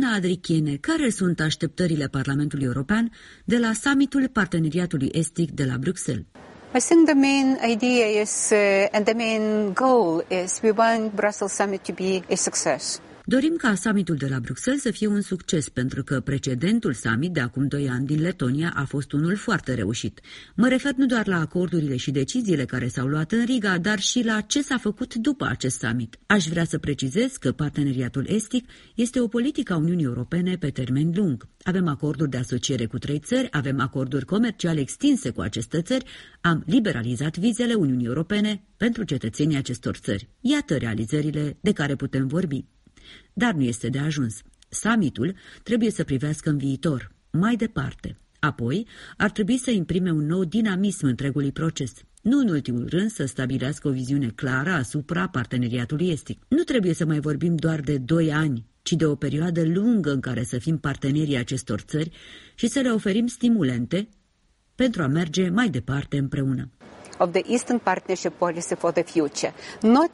Doamna Andrikienė, care sunt așteptările Parlamentului European de la summitul Parteneriatului Estic de la Bruxelles? I think the main idea is, and the main goal is, we want Brussels Summit to be a success. Dorim ca summitul de la Bruxelles să fie un succes, pentru că precedentul summit de acum 2 ani din Letonia a fost unul foarte reușit. Mă refer nu doar la acordurile și deciziile care s-au luat în Riga, dar și la ce s-a făcut după acest summit. Aș vrea să precizez că parteneriatul estic este o politică a Uniunii Europene pe termen lung. Avem acorduri de asociere cu 3 țări, avem acorduri comerciale extinse cu aceste țări, am liberalizat vizele Uniunii Europene pentru cetățenii acestor țări. Iată realizările de care putem vorbi. Dar nu este de ajuns. Summitul trebuie să privească în viitor, mai departe. Apoi, ar trebui să imprime un nou dinamism întregului proces. Nu în ultimul rând să stabilească o viziune clară asupra parteneriatului estic. Nu trebuie să mai vorbim doar de 2 ani, ci de o perioadă lungă în care să fim partenerii acestor țări și să le oferim stimulente pentru a merge mai departe împreună. Of the Eastern Partnership policy for the future, not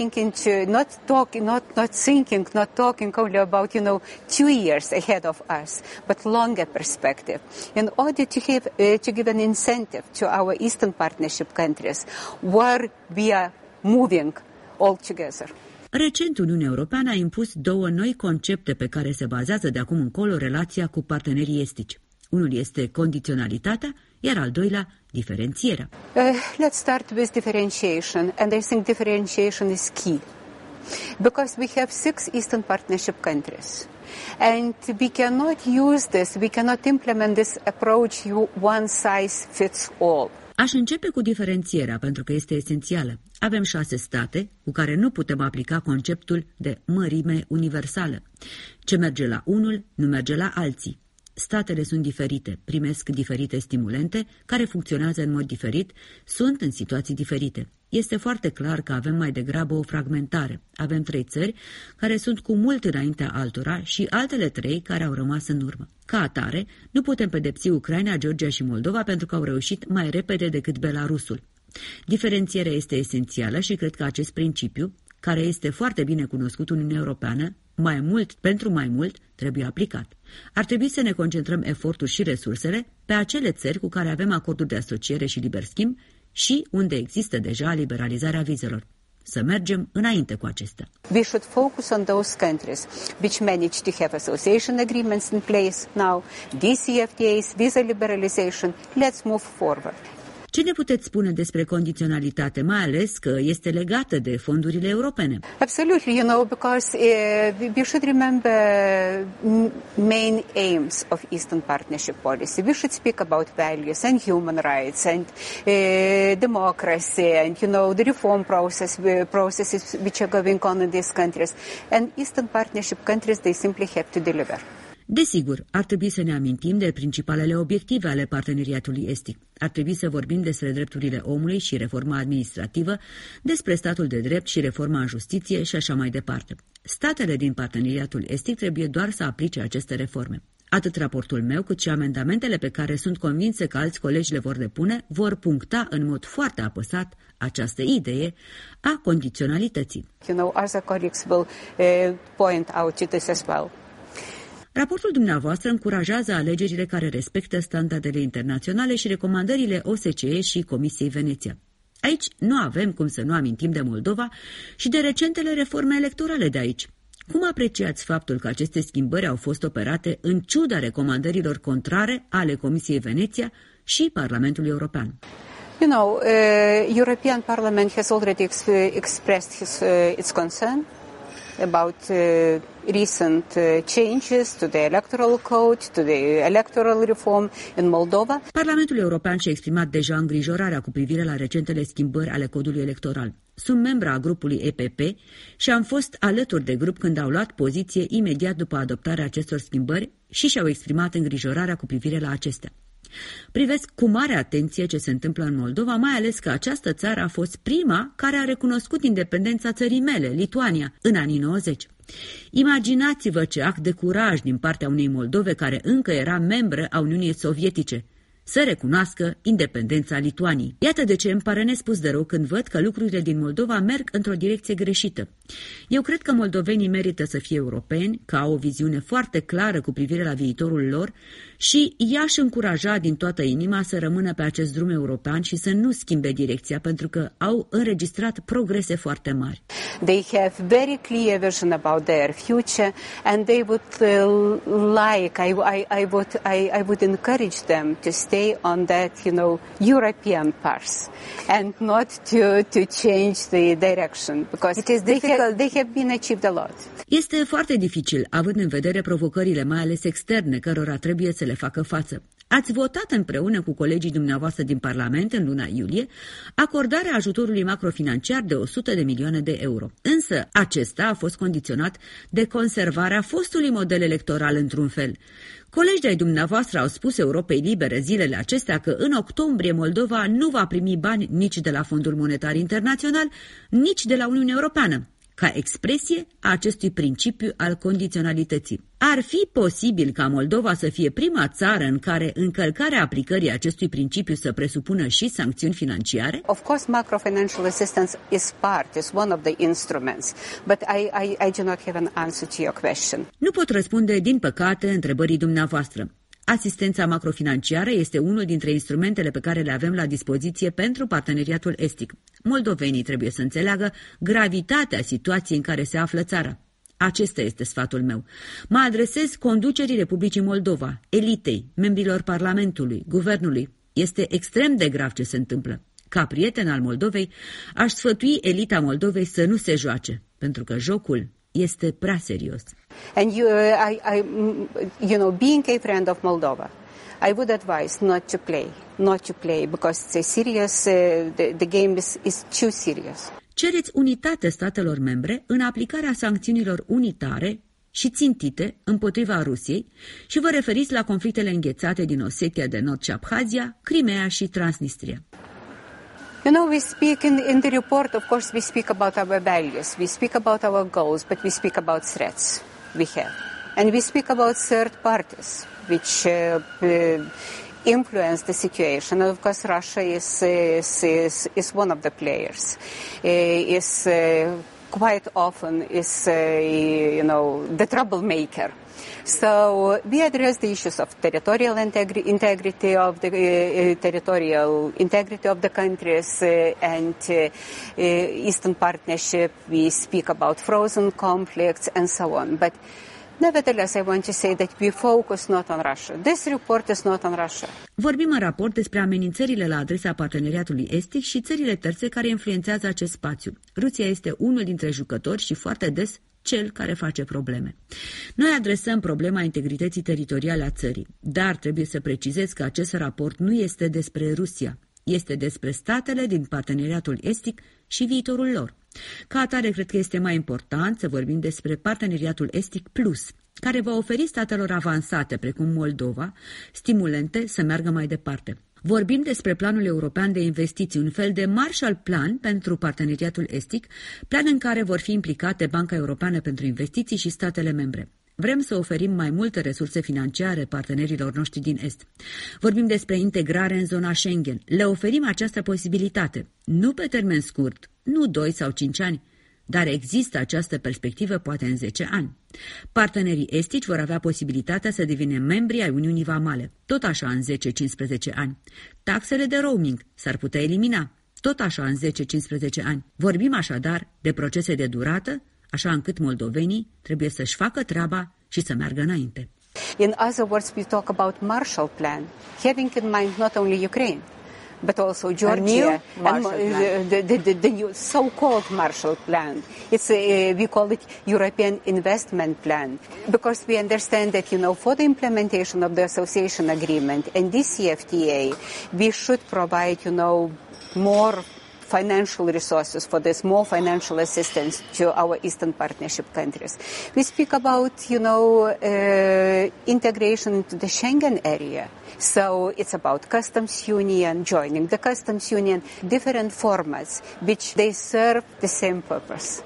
talking only about 2 years ahead of us, but longer perspective, in order to give an incentive to our Eastern Partnership countries where we are moving all together. Recent, Uniunea Europeană a impus 2 noi concepte pe care se bazează de acum încolo relația cu partenerii estici. Unul este condiționalitatea, iar al doilea, diferențierea. Let's start with differentiation, and I think differentiation is key. Because we have 6 Eastern Partnership countries, and we cannot implement this approach, one size fits all. Aș începe cu diferențierea, pentru că este esențială. Avem 6 state cu care nu putem aplica conceptul de mărime universală. Ce merge la unul, nu merge la alții. Statele sunt diferite, primesc diferite stimulente, care funcționează în mod diferit, sunt în situații diferite. Este foarte clar că avem mai degrabă o fragmentare. Avem 3 țări care sunt cu mult înaintea altora și altele 3 care au rămas în urmă. Ca atare, nu putem pedepsi Ucraina, Georgia și Moldova pentru că au reușit mai repede decât Belarusul. Diferențierea este esențială și cred că acest principiu, care este foarte bine cunoscut în Uniunea Europeană, mai mult pentru mai mult, trebuie aplicat. Ar trebui să ne concentrăm efortul și resursele pe acele țări cu care avem acorduri de asociere și liber schimb și unde există deja liberalizarea vizelor. Să mergem înainte cu acestea. We should focus on those countries which manage to have association agreements in place now, DCFTAs, visa liberalization. Let's move forward. Ce ne puteți spune despre condiționalitate, mai ales că este legată de fondurile europene? Absolutely, because we should remember main aims of Eastern Partnership policy. We should speak about values and human rights and democracy and, the reform processes which are going on in these countries. And Eastern Partnership countries, they simply have to deliver. Desigur, ar trebui să ne amintim de principalele obiective ale parteneriatului estic. Ar trebui să vorbim despre drepturile omului și reforma administrativă, despre statul de drept și reforma în justiție și așa mai departe. Statele din parteneriatul estic trebuie doar să aplice aceste reforme. Atât raportul meu, cât și amendamentele pe care sunt convinsă că alți colegi le vor depune, vor puncta în mod foarte apăsat această idee a condiționalității. Other colleagues will point out to this as well. Raportul dumneavoastră încurajează alegerile care respectă standardele internaționale și recomandările OSCE și Comisiei Veneția. Aici nu avem cum să nu amintim de Moldova și de recentele reforme electorale de aici. Cum apreciați faptul că aceste schimbări au fost operate în ciuda recomandărilor contrare ale Comisiei Veneția și Parlamentului European? European Parliament has already expressed its concern about recent changes to the electoral code, to the electoral reform in Moldova. Parlamentul European și-a exprimat deja îngrijorarea cu privire la recentele schimbări ale codului electoral. Sunt membra a grupului EPP și am fost alături de grup când au luat poziție imediat după adoptarea acestor schimbări și și-au exprimat îngrijorarea cu privire la acestea. Privesc cu mare atenție ce se întâmplă în Moldova, mai ales că această țară a fost prima care a recunoscut independența țării mele, Lituania, în anii 90. Imaginați-vă ce act de curaj din partea unei Moldove care încă era membră a Uniunii Sovietice să recunoască independența Lituaniei. Iată de ce îmi pare nespus de rău când văd că lucrurile din Moldova merg într-o direcție greșită. Eu cred că moldovenii merită să fie europeni, că au o viziune foarte clară cu privire la viitorul lor și i-aș încuraja din toată inima să rămână pe acest drum european și să nu schimbe direcția, pentru că au înregistrat progrese foarte mari. They have very clear vision about their future and they would I would encourage them to stay on that, European path and not to change the direction because it is difficult. They have been achieved a lot. Este foarte dificil, având în vedere provocările, mai ales externe, cărora trebuie să le facă față. Ați votat împreună cu colegii dumneavoastră din Parlament în luna iulie acordarea ajutorului macrofinanciar de 100 de milioane de euro. Însă acesta a fost condiționat de conservarea fostului model electoral într-un fel. Colegi de-ai dumneavoastră au spus Europei Libere zilele acestea că în octombrie Moldova nu va primi bani nici de la Fondul Monetar Internațional, nici de la Uniunea Europeană, ca expresie a acestui principiu al condiționalității. Ar fi posibil ca Moldova să fie prima țară în care încălcarea aplicării acestui principiu să presupună și sancțiuni financiare? Of course, macrofinancial assistance is one of the instruments, but I do not have an answer to your question. Nu pot răspunde, din păcate, întrebării dumneavoastră. Asistența macrofinanciară este unul dintre instrumentele pe care le avem la dispoziție pentru parteneriatul estic. Moldovenii trebuie să înțeleagă gravitatea situației în care se află țara. Acesta este sfatul meu. Mă adresez conducerii Republicii Moldova, elitei, membrilor Parlamentului, guvernului. Este extrem de grav ce se întâmplă. Ca prieten al Moldovei, aș sfătui elita Moldovei să nu se joace, pentru că jocul este prea serios. And being a friend of Moldova, I would advise not to play because it's a serious, the game is too serious. Cereți unitate statelor membre în aplicarea sancțiunilor unitare și țintite împotriva Rusiei și vă referiți la conflictele înghețate din Osetia de Nord și Abhazia, Crimea și Transnistria. We speak in the report, of course, we speak about our values, we speak about our goals, but we speak about threats we have. And we speak about third parties, which influence the situation. And of course, Russia is one of the players. Quite often the troublemaker. So we address the issues of territorial integrity of the countries and Eastern Partnership. We speak about frozen conflicts and so on. But nevertheless, I want to say that we focus not on Russia. This report is not on Russia. Vorbim în raport despre amenințările la adresa parteneriatului estic și țările terțe care influențează acest spațiu. Rusia este unul dintre jucători și foarte des cel care face probleme. Noi adresăm problema integrității teritoriale a țării, dar trebuie să precizez că acest raport nu este despre Rusia, este despre statele din parteneriatul estic și viitorul lor. Ca atare, cred că este mai important să vorbim despre parteneriatul estic plus, care va oferi statelor avansate, precum Moldova, stimulente să meargă mai departe. Vorbim despre planul european de investiții, un fel de Marshall Plan pentru parteneriatul estic, plan în care vor fi implicate Banca Europeană pentru Investiții și statele membre. Vrem să oferim mai multe resurse financiare partenerilor noștri din Est. Vorbim despre integrare în zona Schengen. Le oferim această posibilitate, nu pe termen scurt, nu 2 sau 5 ani, dar există această perspectivă poate în 10 ani. Partenerii estici vor avea posibilitatea să devină membri ai Uniunii Vamale, tot așa în 10-15 ani. Taxele de roaming s-ar putea elimina, tot așa în 10-15 ani. Vorbim așadar de procese de durată, așa încât moldovenii trebuie să-și facă treaba și să meargă înainte. In other words, we talk about Marshall Plan, having in mind not only Ukraine, but also Georgia, and the new so-called Marshall Plan. We call it European Investment Plan, because we understand that, for the implementation of the association agreement and DCFTA, we should provide, more financial resources for this, more financial assistance to our Eastern Partnership countries. We speak about, integration into the Schengen area. So it's about customs union, joining the customs union, different formats, which they serve the same purpose.